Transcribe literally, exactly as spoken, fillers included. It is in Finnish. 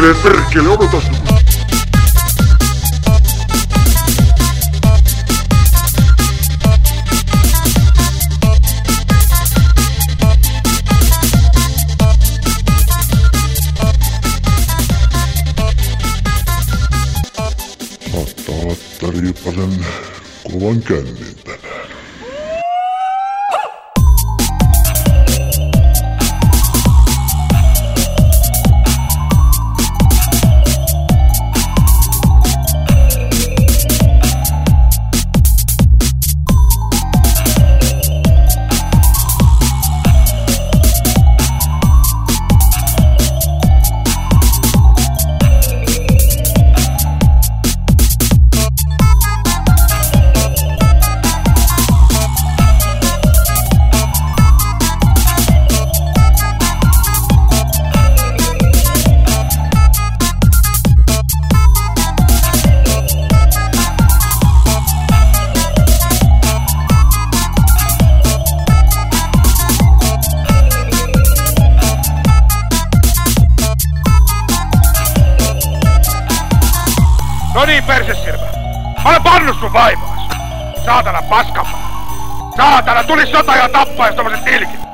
Perkele, perkele, odotas nyt. Saattaa olla Riipasen kovan kännin tänään. No niin, persesirma. Mä olen pannut sun vaimoas. Saatana paskapaa. Saatana, tulis sota ja tappaa, jos tommoset tilkit.